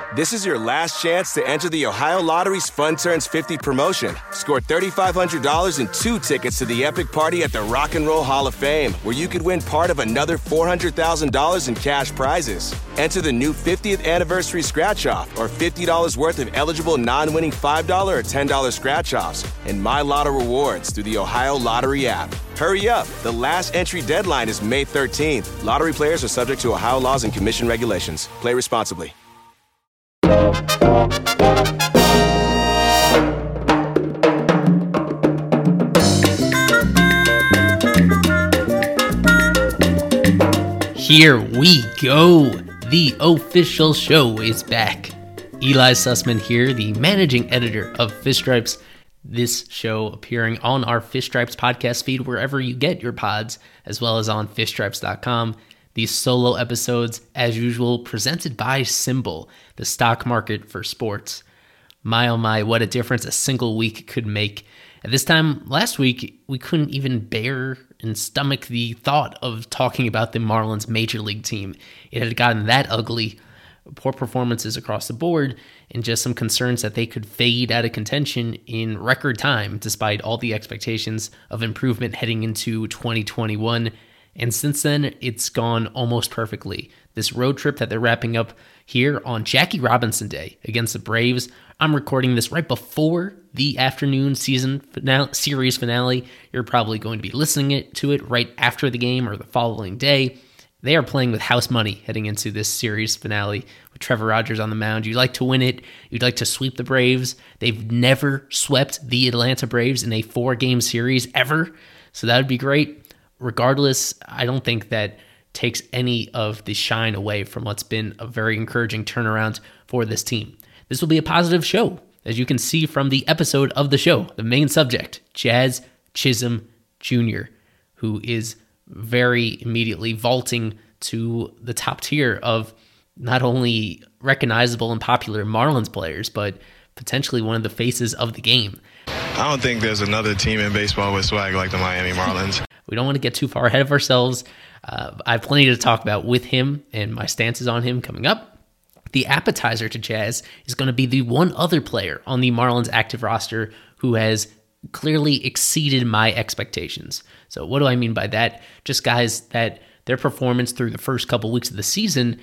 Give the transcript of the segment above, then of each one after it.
This is your last chance to enter the Ohio Lottery's Fun Turns 50 promotion. Score $3,500 and 2 tickets to the epic party at the Rock and Roll Hall of Fame, where you could win part of another $400,000 in cash prizes. Enter the new 50th anniversary scratch-off or $50 worth of eligible non-winning $5 or $10 scratch-offs and My Lotto rewards through the Ohio Lottery app. Hurry up. The last entry deadline is May 13th. Lottery players are subject to Ohio laws and commission regulations. Play responsibly. Here we go. The official show is back. Eli Sussman here, the managing editor of Fish Stripes. This show appearing on our Fish Stripes podcast feed wherever you get your pods, as well as on fishstripes.com. These solo episodes, as usual, presented by Symbol, the stock market for sports. My oh my, what a difference a single week could make. At this time last week, we couldn't even bear and stomach the thought of talking about the Marlins major league team. It had gotten that ugly. Poor performances across the board, and just some concerns that they could fade out of contention in record time, despite all the expectations of improvement heading into 2021. And since then, it's gone almost perfectly. This road trip that they're wrapping up here on Jackie Robinson Day against the Braves. I'm recording this right before the afternoon series finale. You're probably going to be listening to it right after the game or the following day. They are playing with house money heading into this series finale with Trevor Rogers on the mound. You'd like to win it. You'd like to sweep the Braves. They've never swept the Atlanta Braves in a 4-game series ever, so that would be great. Regardless, I don't think that takes any of the shine away from what's been a very encouraging turnaround for this team. This will be a positive show, as you can see from the episode of the show. The main subject, Jazz Chisholm Jr., who is very immediately vaulting to the top tier of not only recognizable and popular Marlins players, but potentially one of the faces of the game. I don't think there's another team in baseball with swag like the Miami Marlins. We don't want to get too far ahead of ourselves. I have plenty to talk about with him and my stances on him coming up. The appetizer to Jazz is going to be the one other player on the Marlins active roster who has clearly exceeded my expectations. So what do I mean by that? Just guys that their performance through the first couple weeks of the season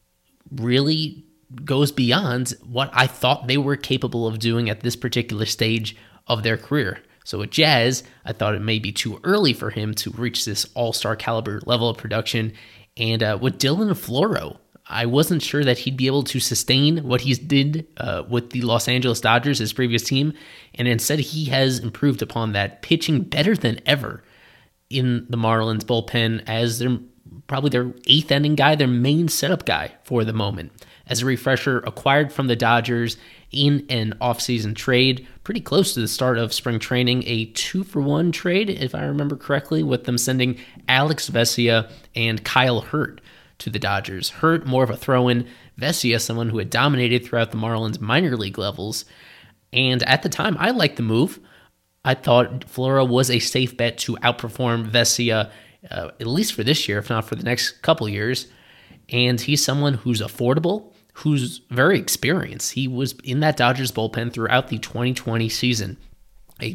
really goes beyond what I thought they were capable of doing at this particular stage of their career. So with Jazz, I thought it may be too early for him to reach this all-star caliber level of production. And with Dylan Floro, I wasn't sure that he'd be able to sustain what he did with the Los Angeles Dodgers, his previous team. And instead, he has improved upon that, pitching better than ever in the Marlins bullpen as probably their 8th inning guy, their main setup guy for the moment. As a refresher, acquired from the Dodgers in an offseason trade, pretty close to the start of spring training, a 2-for-1 trade, if I remember correctly, with them sending Alex Vesia and Kyle Hurt to the Dodgers. Hurt, more of a throw-in. Vesia, someone who had dominated throughout the Marlins minor league levels. And at the time, I liked the move. I thought Floro was a safe bet to outperform Vesia, at least for this year, if not for the next couple years. And he's someone who's affordable, who's very experienced. He was in that Dodgers bullpen throughout the 2020 season. A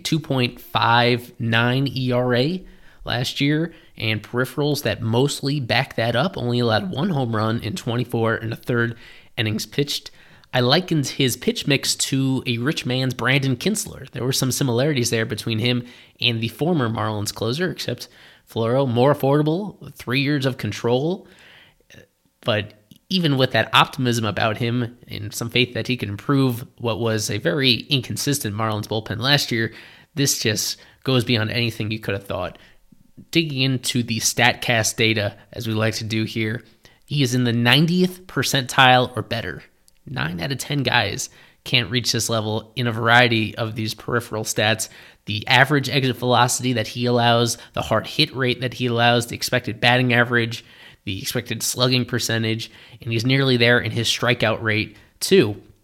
2.59 ERA last year, and peripherals that mostly back that up. Only allowed 1 home run in 24 and a third innings pitched. I likened his pitch mix to a rich man's Brandon Kinsler. There were some similarities there between him and the former Marlins closer, except Floro, more affordable, 3 years of control. But even with that optimism about him and some faith that he could improve what was a very inconsistent Marlins bullpen last year, this just goes beyond anything you could have thought. Digging into the StatCast data, as we like to do here, he is in the 90th percentile or better. 9 out of 10 guys can't reach this level in a variety of these peripheral stats. The average exit velocity that he allows, the hard hit rate that he allows, the expected batting average, the expected slugging percentage, and he's nearly there in his strikeout rate too.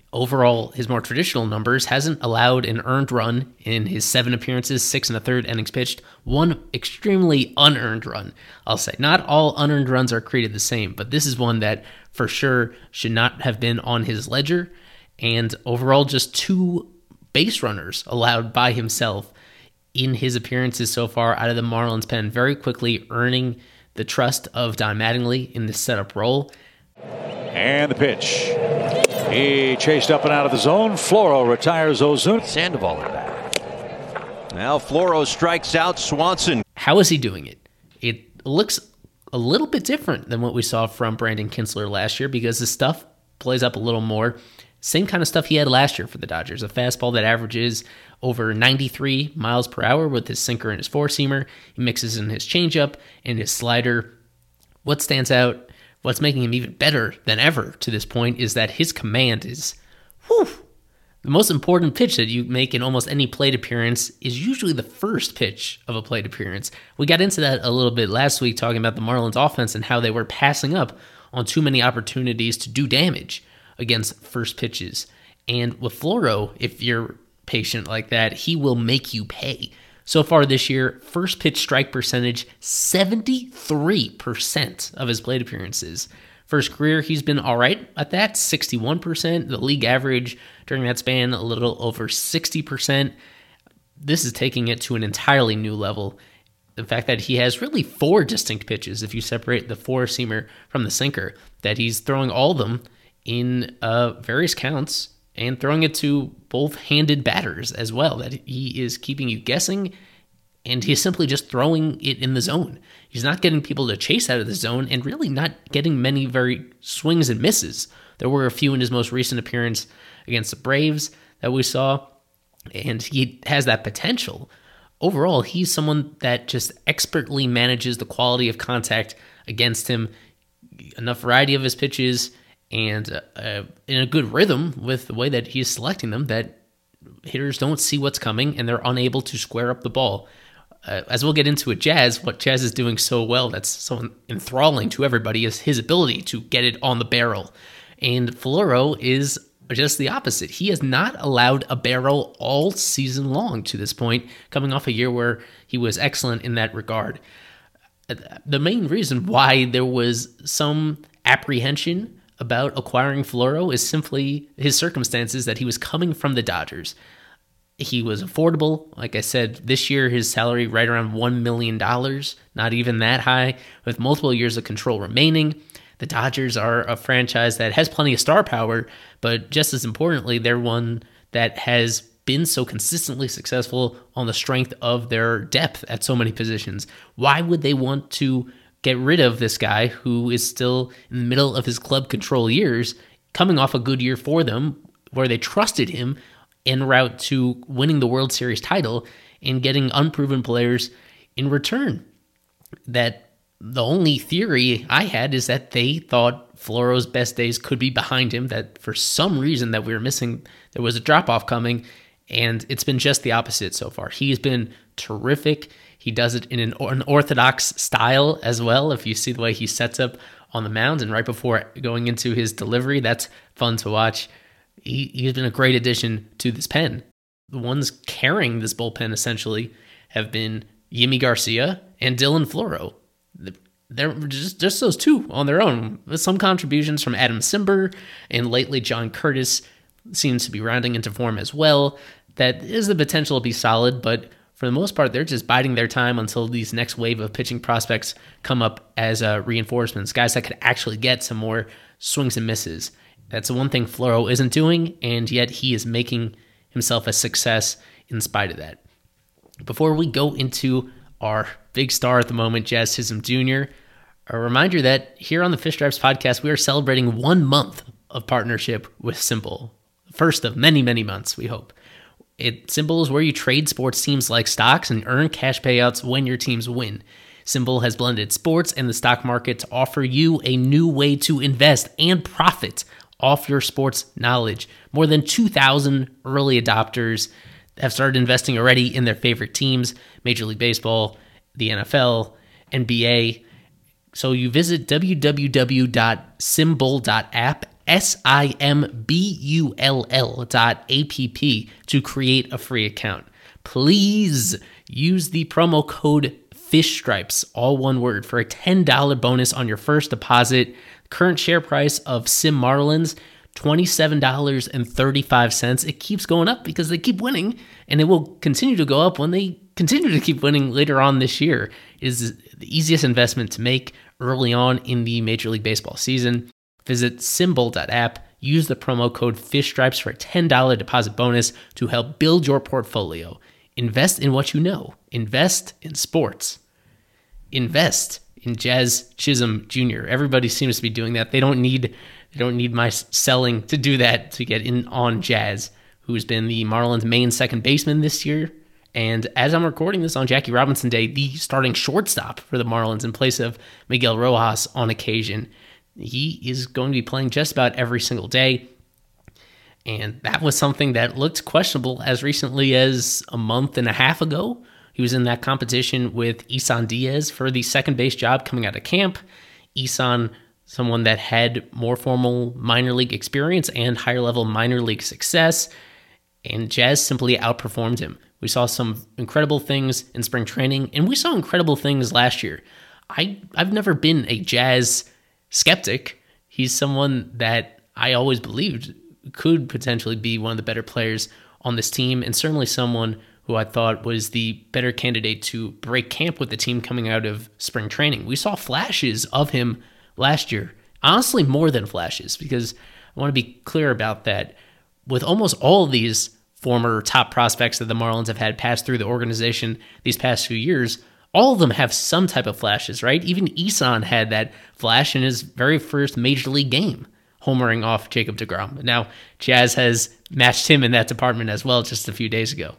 Overall, his more traditional numbers hasn't allowed an earned run in his 7 appearances, 6 1/3 innings pitched, 1 extremely unearned run. I'll say not all unearned runs are created the same, but this is one that for sure should not have been on his ledger. And overall, just 2 base runners allowed by himself in his appearances so far out of the Marlins pen, very quickly earning the trust of Don Mattingly in this setup role. And the pitch. He chased up and out of the zone. Floro retires Ozuna. Sandoval at bat. Now Floro strikes out Swanson. How is he doing it? It looks a little bit different than what we saw from Brandon Kintzler last year because the stuff plays up a little more. Same kind of stuff he had last year for the Dodgers. A fastball that averages over 93 miles per hour with his sinker and his four-seamer. He mixes in his changeup and his slider. What stands out, what's making him even better than ever to this point, is that his command is, the most important pitch that you make in almost any plate appearance is usually the first pitch of a plate appearance. We got into that a little bit last week talking about the Marlins offense and how they were passing up on too many opportunities to do damage against first pitches. And with Floro, if you're patient like that, he will make you pay. So far this year, first pitch strike percentage, 73% of his plate appearances. For his career, he's been all right at that, 61%. The league average during that span, a little over 60%. This is taking it to an entirely new level. The fact that he has really 4 distinct pitches, if you separate the four-seamer from the sinker, that he's throwing all of them in various counts and throwing it to both handed batters as well, that he is keeping you guessing, and he's simply just throwing it in the zone. He's not getting people to chase out of the zone and really not getting many very swings and misses. There were a few in his most recent appearance against the Braves that we saw, and he has that potential. Overall, he's someone that just expertly manages the quality of contact against him, enough variety of his pitches, and in a good rhythm with the way that he's selecting them, that hitters don't see what's coming and they're unable to square up the ball. As we'll get into with Jazz, what Jazz is doing so well that's so enthralling to everybody is his ability to get it on the barrel. And Floro is just the opposite. He has not allowed a barrel all season long to this point, coming off a year where he was excellent in that regard. The main reason why there was some apprehension about acquiring Floro is simply his circumstances, that he was coming from the Dodgers. He was affordable. Like I said, this year his salary right around $1 million, not even that high, with multiple years of control remaining. The Dodgers are a franchise that has plenty of star power, but just as importantly, they're one that has been so consistently successful on the strength of their depth at so many positions. Why would they want to get rid of this guy who is still in the middle of his club control years, coming off a good year for them, where they trusted him en route to winning the World Series title and getting unproven players in return? That the only theory I had is that they thought Floro's best days could be behind him, that for some reason that we were missing, there was a drop-off coming, and it's been just the opposite so far. He's been terrific. He does it in an orthodox style as well. If you see the way he sets up on the mound and right before going into his delivery, that's fun to watch. He's been a great addition to this pen. The ones carrying this bullpen essentially have been Yimi Garcia and Dylan Floro. They're just those two on their own, with some contributions from Adam Simber, and lately John Curtis seems to be rounding into form as well. That is the potential to be solid, but for the most part, they're just biding their time until these next wave of pitching prospects come up as reinforcements, guys that could actually get some more swings and misses. That's the one thing Floro isn't doing, and yet he is making himself a success in spite of that. Before we go into our big star at the moment, Jazz Chisholm Jr., a reminder that here on the Fish Stripes podcast, we are celebrating 1 month of partnership with Simbull. First of many, many months, we hope. Simbull is where you trade sports teams like stocks and earn cash payouts when your teams win. Simbull has blended sports and the stock market to offer you a new way to invest and profit off your sports knowledge. More than 2,000 early adopters have started investing already in their favorite teams, Major League Baseball, the NFL, NBA. So you visit www.simbull.app simbull.app to create a free account. Please use the promo code FISHSTRIPES, all one word, for a $10 bonus on your first deposit. Current share price of Sim Marlins, $27.35. It keeps going up because they keep winning, and it will continue to go up when they continue to keep winning later on this year. It is the easiest investment to make early on in the Major League Baseball season. Visit simbull.app, use the promo code FISHSTRIPES for a $10 deposit bonus to help build your portfolio. Invest in what you know. Invest in sports. Invest in Jazz Chisholm Jr. Everybody seems to be doing that. They don't need my selling to do that to get in on Jazz, who's been the Marlins' main second baseman this year. And as I'm recording this on Jackie Robinson Day, the starting shortstop for the Marlins in place of Miguel Rojas on occasion. He is going to be playing just about every single day. And that was something that looked questionable as recently as a month and a half ago. He was in that competition with Isan Diaz for the second base job coming out of camp. Isan, someone that had more formal minor league experience and higher level minor league success, and Jazz simply outperformed him. We saw some incredible things in spring training, and we saw incredible things last year. I've never been a Jazz skeptic. He's someone that I always believed could potentially be one of the better players on this team, and certainly someone who I thought was the better candidate to break camp with the team coming out of spring training. We saw flashes of him last year, honestly more than flashes, because I want to be clear about that. With almost all of these former top prospects that the Marlins have had pass through the organization these past few years, all of them have some type of flashes, right? Even Isan had that flash in his very first major league game, homering off Jacob deGrom. Now, Jazz has matched him in that department as well just a few days ago.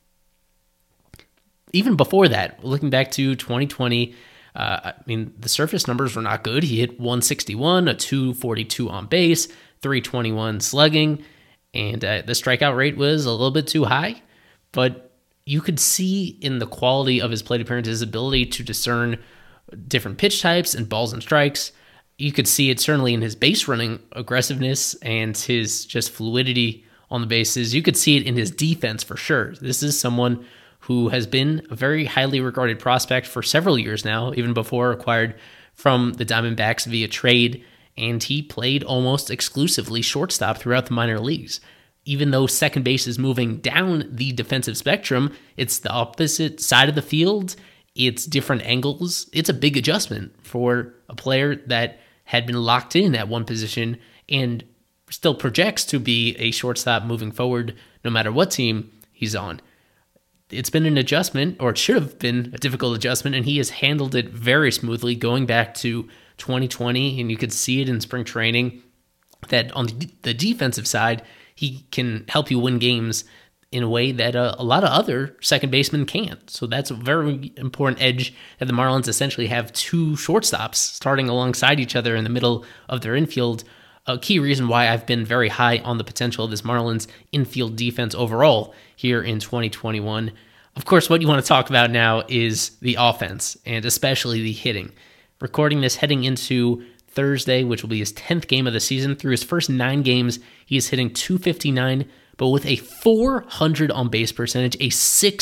Even before that, looking back to 2020, the surface numbers were not good. He hit 161, a 242 on base, 321 slugging, and the strikeout rate was a little bit too high. But you could see in the quality of his plate appearances, his ability to discern different pitch types and balls and strikes. You could see it certainly in his base running aggressiveness and his just fluidity on the bases. You could see it in his defense for sure. This is someone who has been a very highly regarded prospect for several years now, even before acquired from the Diamondbacks via trade, and he played almost exclusively shortstop throughout the minor leagues. Even though second base is moving down the defensive spectrum, it's the opposite side of the field. It's different angles. It's a big adjustment for a player that had been locked in at one position and still projects to be a shortstop moving forward no matter what team he's on. It's been an adjustment, or it should have been a difficult adjustment, and he has handled it very smoothly going back to 2020, and you could see it in spring training that on the defensive side, he can help you win games in a way that a lot of other second basemen can't. So that's a very important edge that the Marlins essentially have two shortstops starting alongside each other in the middle of their infield. A key reason why I've been very high on the potential of this Marlins infield defense overall here in 2021. Of course, what you want to talk about now is the offense, and especially the hitting. Recording this heading into Thursday, which will be his 10th game of the season. Through his first 9 games, he is hitting .259, but with a .400 on-base percentage, a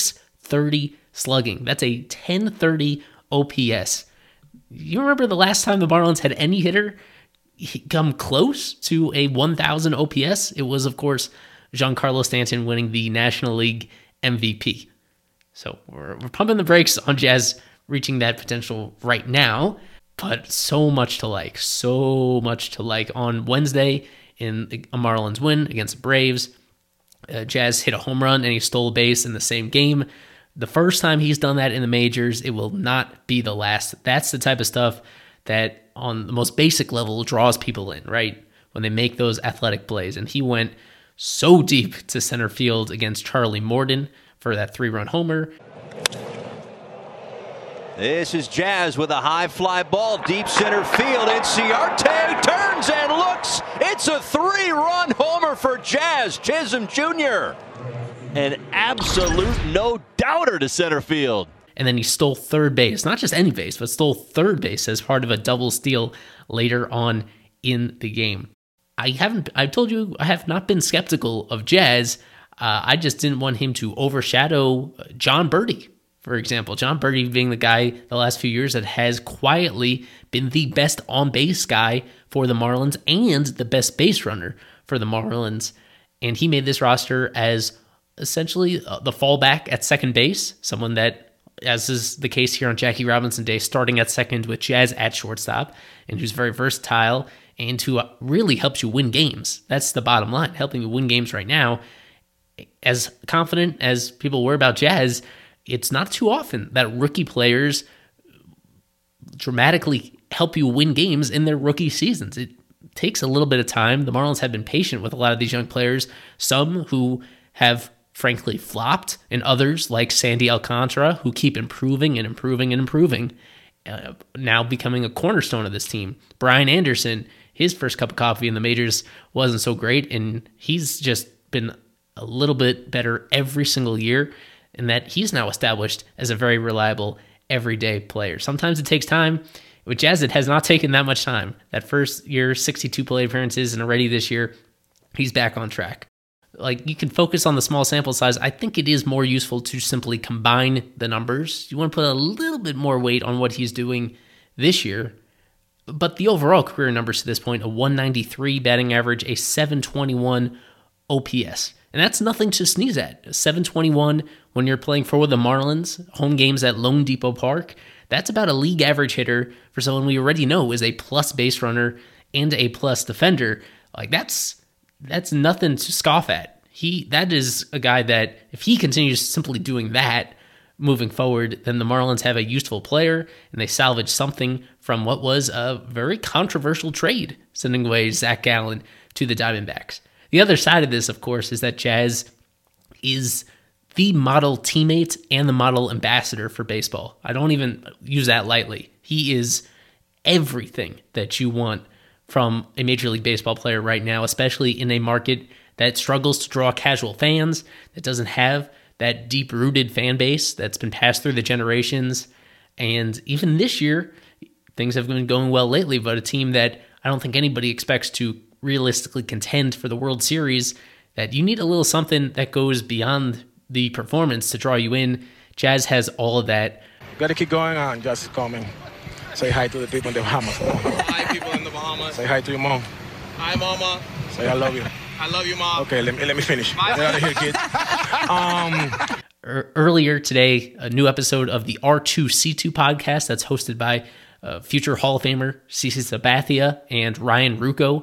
.630 slugging. That's a .1030 OPS. You remember the last time the Marlins had any hitter come close to a 1,000 OPS? It was, of course, Giancarlo Stanton winning the National League MVP. So we're pumping the brakes on Jazz reaching that potential right now, but so much to like. So much to like. On Wednesday, in a Marlins win against the Braves, Jazz hit a home run and he stole a base in the same game. The first time he's done that in the majors, it will not be the last. That's the type of stuff that on the most basic level draws people in, right? When they make those athletic plays. And he went so deep to center field against Charlie Morton for that 3-run homer. This is Jazz with a high fly ball, deep center field. Inciarte turns and looks. It's a 3-run homer for Jazz Chisholm Jr. An absolute no-doubter to center field. And then he stole third base, not just any base, but stole third base as part of a double steal later on in the game. I've told you I have not been skeptical of Jazz. I just didn't want him to overshadow John Birdie, for example. John Birdie being the guy the last few years that has quietly been the best on-base guy for the Marlins and the best base runner for the Marlins. And he made this roster as essentially the fallback at second base, someone that, as is the case here on Jackie Robinson Day, starting at second with Jazz at shortstop, and who's very versatile and who really helps you win games. That's the bottom line, helping you win games right now. As confident as people were about Jazz, it's not too often that rookie players dramatically help you win games in their rookie seasons. It takes a little bit of time. The Marlins have been patient with a lot of these young players, some who have frankly flopped, and others like Sandy Alcantara who keep improving and improving and improving, now becoming a cornerstone of this team. Brian Anderson, his first cup of coffee in the majors wasn't so great, and he's just been a little bit better every single year, and that he's now established as a very reliable everyday player. Sometimes it takes time. With Jazz, it has not taken that much time. That first year, 62 plate appearances, and already this year, he's back on track. Like, you can focus on the small sample size. I think it is more useful to simply combine the numbers. You want to put a little bit more weight on what he's doing this year. But the overall career numbers to this point, a 193 batting average, a 721 OPS. And that's nothing to sneeze at. 721 when you're playing for the Marlins, home games at Lone Depot Park. That's about a league average hitter for someone we already know is a plus base runner and a plus defender. Like, that's nothing to scoff at. That is a guy that if he continues simply doing that moving forward, then the Marlins have a useful player and they salvage something from what was a very controversial trade, sending away Zach Gallen to the Diamondbacks. The other side of this, of course, is that Jazz is the model teammate and the model ambassador for baseball. I don't even use that lightly. He is everything that you want from a Major League Baseball player right now, especially in a market that struggles to draw casual fans, that doesn't have that deep-rooted fan base that's been passed through the generations. And even this year, things have been going well lately, but a team that I don't think anybody expects to realistically contend for the World Series, that you need a little something that goes beyond the performance to draw you in. Jazz has all of that. Got to keep going on. Just coming. Say hi to the people in the Bahamas. Hi, people in the Bahamas. Say hi to your mom. Hi, Mama. Say I love you. I love you, Mom. Okay, let me finish. Get out of here, kid. Earlier today, a new episode of the R2C2 podcast that's hosted by future Hall of Famer CeCe Sabathia and Ryan Ruocco.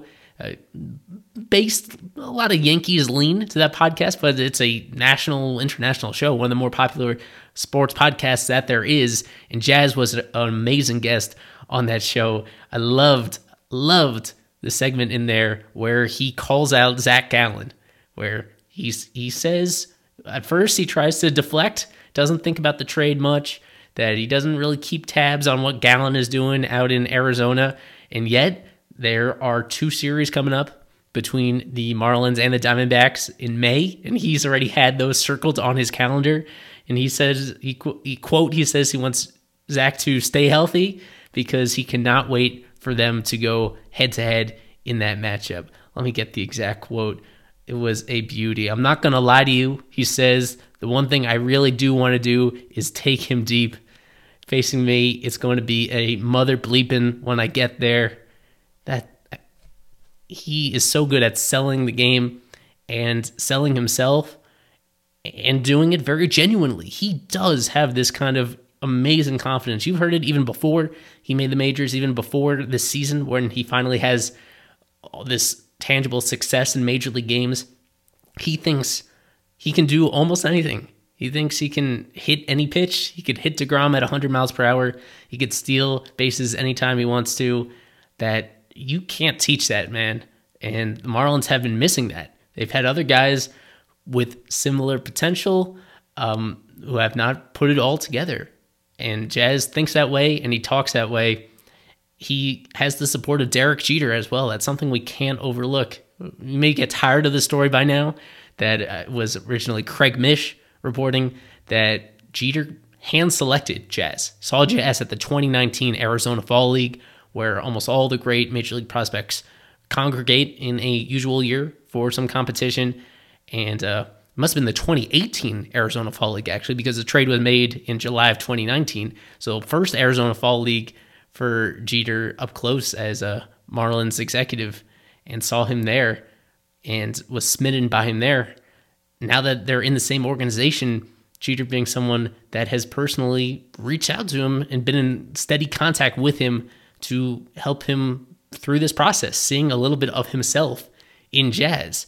Based a lot of Yankees lean to that podcast, but it's a national, international show, one of the more popular sports podcasts that there is. And Jazz was an amazing guest on that show. I loved the segment in there where he calls out Zach Gallen, where he says at first he tries to deflect, doesn't think about the trade much, that he doesn't really keep tabs on what Gallen is doing out in Arizona, and yet there are 2 series coming up between the Marlins and the Diamondbacks in May, and he's already had those circled on his calendar. And he says, he says he wants Zach to stay healthy because he cannot wait for them to go head-to-head in that matchup. Let me get the exact quote. It was a beauty. I'm not going to lie to you. He says, the one thing I really do want to do is take him deep. Facing me, it's going to be a mother bleeping when I get there. That he is so good at selling the game and selling himself and doing it very genuinely. He does have this kind of amazing confidence. You've heard it even before he made the majors, even before this season when he finally has all this tangible success in major league games. He thinks he can do almost anything. He thinks he can hit any pitch. He could hit DeGrom at 100 miles per hour. He could steal bases anytime he wants to. That you can't teach that, man. And the Marlins have been missing that. They've had other guys with similar potential who have not put it all together. And Jazz thinks that way, and he talks that way. He has the support of Derek Jeter as well. That's something we can't overlook. You may get tired of the story by now that was originally Craig Mish reporting that Jeter hand-selected Jazz. Saw Jazz at the 2019 Arizona Fall League, where almost all the great Major League prospects congregate in a usual year for some competition. And it must have been the 2018 Arizona Fall League, actually, because the trade was made in July of 2019. So first Arizona Fall League for Jeter up close as a Marlins executive, and saw him there and was smitten by him there. Now that they're in the same organization, Jeter being someone that has personally reached out to him and been in steady contact with him to help him through this process, seeing a little bit of himself in Jazz.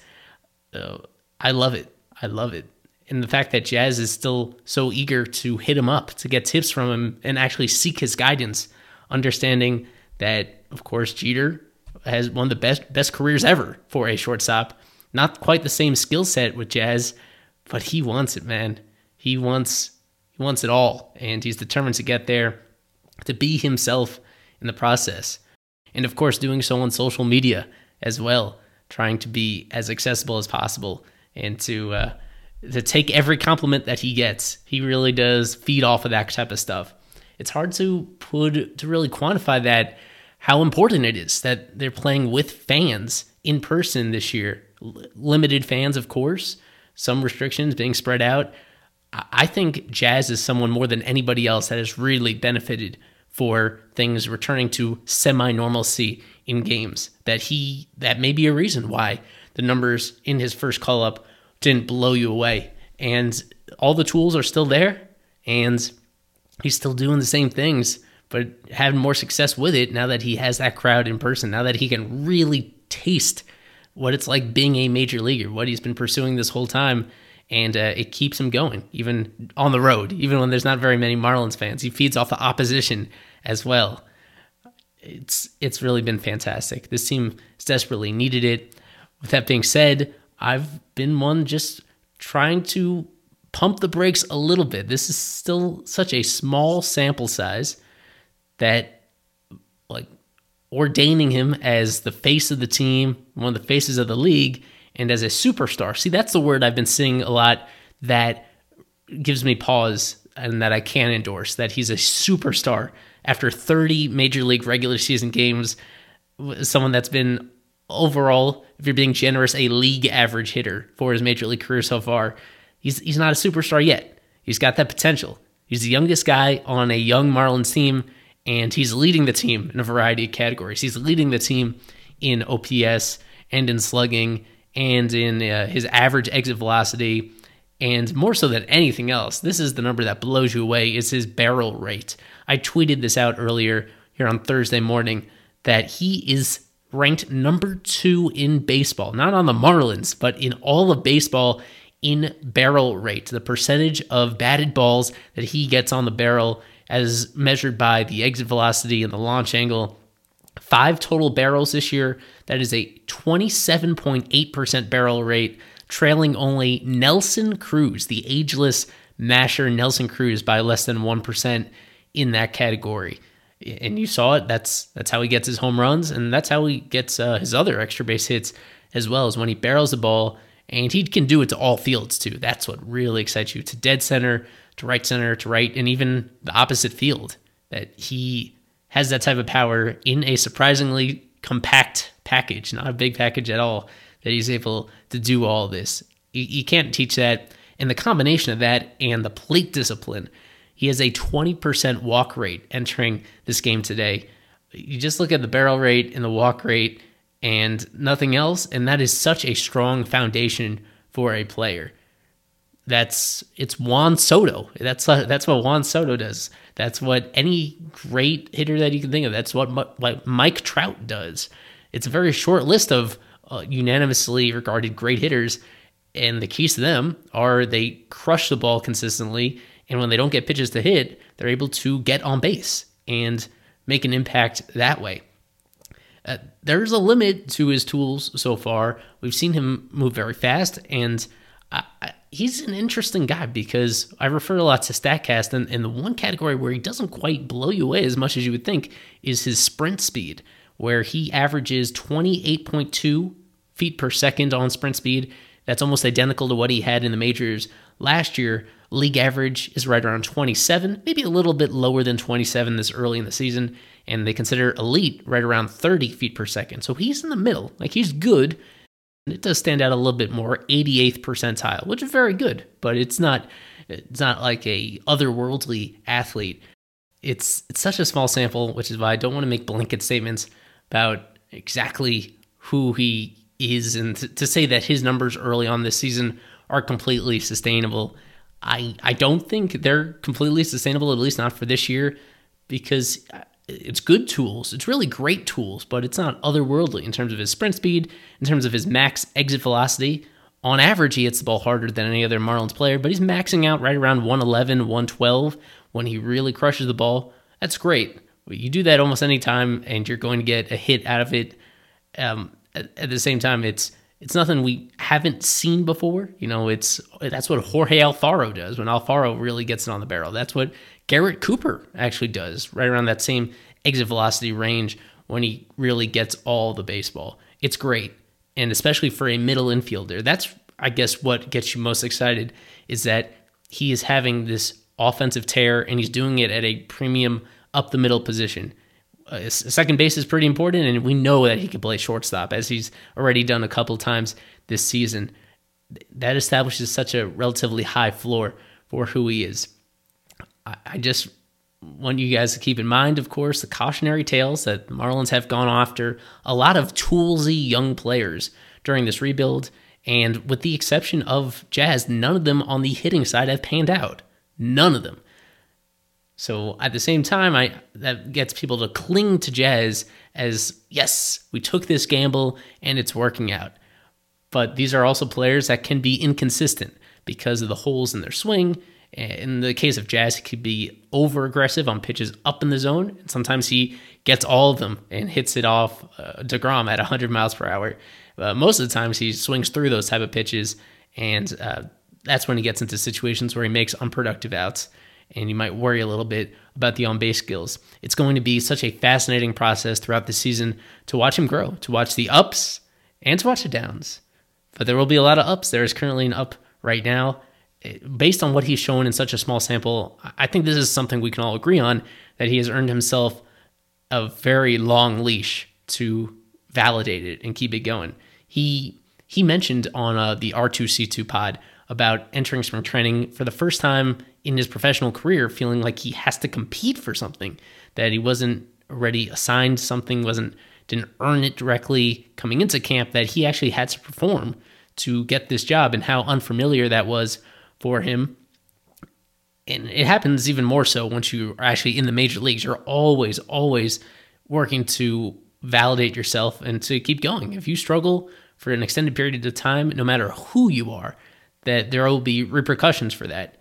I love it. I love it. And the fact that Jazz is still so eager to hit him up, to get tips from him, and actually seek his guidance, understanding that, of course, Jeter has one of the best careers ever for a shortstop. Not quite the same skill set with Jazz, but he wants it, man. He wants it all, and he's determined to get there, to be himself in the process. And of course, doing so on social media as well, trying to be as accessible as possible and to take every compliment that he gets. He really does feed off of that type of stuff. It's hard to really quantify that, how important it is that they're playing with fans in person this year. Limited fans, of course, some restrictions being spread out. I think Jazz is someone more than anybody else that has really benefited for things returning to semi-normalcy in games. That may be a reason why the numbers in his first call-up didn't blow you away. And all the tools are still there, and he's still doing the same things, but having more success with it now that he has that crowd in person, now that he can really taste what it's like being a major leaguer, what he's been pursuing this whole time. And it keeps him going, even on the road, even when there's not very many Marlins fans. He feeds off the opposition as well. It's really been fantastic. This team has desperately needed it. With that being said, I've been one just trying to pump the brakes a little bit. This is still such a small sample size that, like, ordaining him as the face of the team, one of the faces of the league, and as a superstar. See, that's the word I've been seeing a lot that gives me pause and that I can't endorse, that he's a superstar after 30 Major League regular season games, someone that's been overall, if you're being generous, a league average hitter for his Major League career so far. He's not a superstar yet. He's got that potential. He's the youngest guy on a young Marlins team, and he's leading the team in a variety of categories. He's leading the team in OPS and in slugging and in his average exit velocity, and more so than anything else, this is the number that blows you away, is his barrel rate. I tweeted this out earlier here on Thursday morning, that he is ranked number 2 in baseball, not on the Marlins, but in all of baseball in barrel rate, the percentage of batted balls that he gets on the barrel as measured by the exit velocity and the launch angle. 5 total barrels this year. That is a 27.8% barrel rate, trailing only Nelson Cruz, the ageless masher Nelson Cruz, by less than 1% in that category. And you saw it. That's how he gets his home runs, and that's how he gets his other extra base hits as well, as when he barrels the ball, and he can do it to all fields too. That's what really excites you, to dead center, to right, and even the opposite field, that he has that type of power in a surprisingly compact package, not a big package at all, that he's able to do all this. You can't teach that. And the combination of that and the plate discipline, he has a 20% walk rate entering this game today. You just look at the barrel rate and the walk rate and nothing else, and that is such a strong foundation for a player. It's Juan Soto. That's what Juan Soto does. That's what any great hitter that you can think of. That's what Mike Trout does. It's a very short list of unanimously regarded great hitters, and the keys to them are they crush the ball consistently, and when they don't get pitches to hit, they're able to get on base and make an impact that way. There's a limit to his tools so far. We've seen him move very fast, and he's an interesting guy because I refer a lot to StatCast, and the one category where he doesn't quite blow you away as much as you would think is his sprint speed, where he averages 28.2 feet per second on sprint speed. That's almost identical to what he had in the majors last year. League average is right around 27, maybe a little bit lower than 27 this early in the season, and they consider elite right around 30 feet per second. So he's in the middle. Like, he's good. It does stand out a little bit more, 88th percentile, which is very good, but it's not like a otherworldly athlete. It's such a small sample, which is why I don't want to make blanket statements about exactly who he is, and to say that his numbers early on this season are completely sustainable. I don't think they're completely sustainable, at least not for this year, because it's good tools. It's really great tools, but it's not otherworldly in terms of his sprint speed, in terms of his max exit velocity. On average, he hits the ball harder than any other Marlins player, but he's maxing out right around 111, 112 when he really crushes the ball. That's great. You do that almost any time, and you're going to get a hit out of it. At the same time, it's nothing we haven't seen before. That's what Jorge Alfaro does when Alfaro really gets it on the barrel. That's what Garrett Cooper actually does, right around that same exit velocity range when he really gets all the baseball. It's great, and especially for a middle infielder. That's, I guess, what gets you most excited, is that he is having this offensive tear, and he's doing it at a premium up the middle position. Second base is pretty important, and we know that he can play shortstop, as he's already done a couple times this season. That establishes such a relatively high floor for who he is. I just want you guys to keep in mind, of course, the cautionary tales that the Marlins have gone after a lot of toolsy young players during this rebuild, and with the exception of Jazz, none of them on the hitting side have panned out. None of them. So at the same time, that gets people to cling to Jazz as, yes, we took this gamble and it's working out. But these are also players that can be inconsistent because of the holes in their swing. In the case of Jazz, he could be over-aggressive on pitches up in the zone, and sometimes he gets all of them and hits it off DeGrom at 100 miles per hour. Most of the times he swings through those type of pitches, and that's when he gets into situations where he makes unproductive outs, and you might worry a little bit about the on-base skills. It's going to be such a fascinating process throughout the season to watch him grow, to watch the ups and to watch the downs. But there will be a lot of ups. There is currently an up right now. Based on what he's shown in such a small sample, I think this is something we can all agree on, that he has earned himself a very long leash to validate it and keep it going. He mentioned on the R2C2 pod about entering spring training for the first time in his professional career, feeling like he has to compete for something, that he wasn't already assigned something, didn't earn it directly coming into camp, that he actually had to perform to get this job, and how unfamiliar that was for him. And it happens even more so once you are actually in the major leagues. You're always working to validate yourself and to keep going. If you struggle for an extended period of time, no matter who you are, that there will be repercussions for that.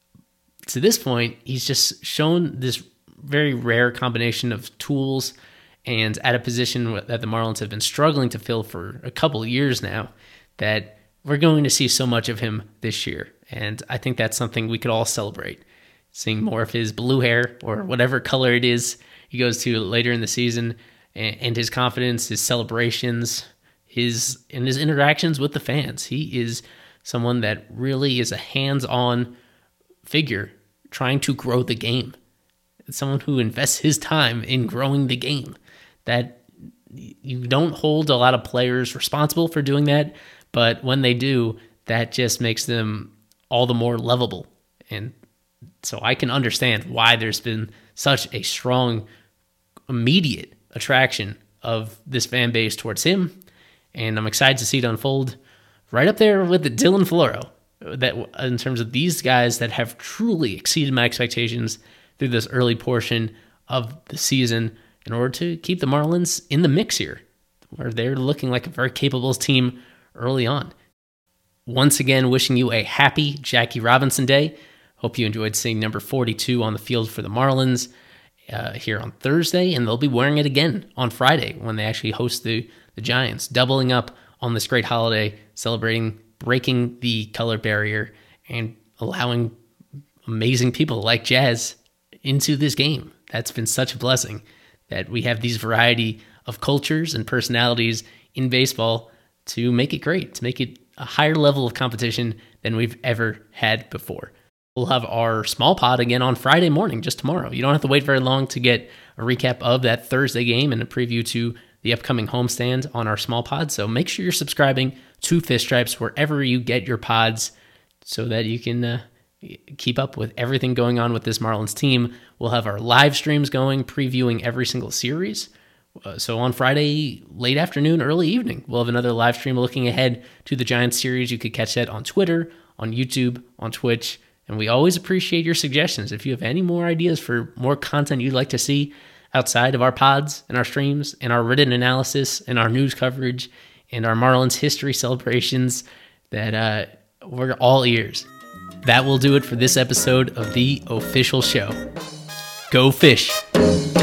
To this point, he's just shown this very rare combination of tools, and at a position that the Marlins have been struggling to fill for a couple of years now, that we're going to see so much of him this year. And I think that's something we could all celebrate, seeing more of his blue hair or whatever color it is he goes to later in the season, and his confidence, his celebrations, his interactions with the fans. He is someone that really is a hands-on figure trying to grow the game. It's someone who invests his time in growing the game. That you don't hold a lot of players responsible for doing that, but when they do, that just makes them all the more lovable. And so I can understand why there's been such a strong, immediate attraction of this fan base towards him. And I'm excited to see it unfold right up there with the Dylan Floro, that in terms of these guys that have truly exceeded my expectations through this early portion of the season in order to keep the Marlins in the mix here, where they're looking like a very capable team early on. Once again, wishing you a happy Jackie Robinson Day. Hope you enjoyed seeing number 42 on the field for the Marlins here on Thursday, and they'll be wearing it again on Friday when they actually host the Giants, doubling up on this great holiday, celebrating breaking the color barrier and allowing amazing people like Jazz into this game. That's been such a blessing that we have these variety of cultures and personalities in baseball to make it great, to make it a higher level of competition than we've ever had before. We'll have our small pod again on Friday morning, just tomorrow. You don't have to wait very long to get a recap of that Thursday game and a preview to the upcoming homestand on our small pod. So make sure you're subscribing to Fish Stripes wherever you get your pods so that you can keep up with everything going on with this Marlins team. We'll have our live streams going, previewing every single series. So on Friday, late afternoon, early evening, we'll have another live stream looking ahead to the Giants series. You could catch that on Twitter, on YouTube, on Twitch. And we always appreciate your suggestions. If you have any more ideas for more content you'd like to see outside of our pods and our streams and our written analysis and our news coverage and our Marlins history celebrations, that we're all ears. That will do it for this episode of The Official Show. Go Fish!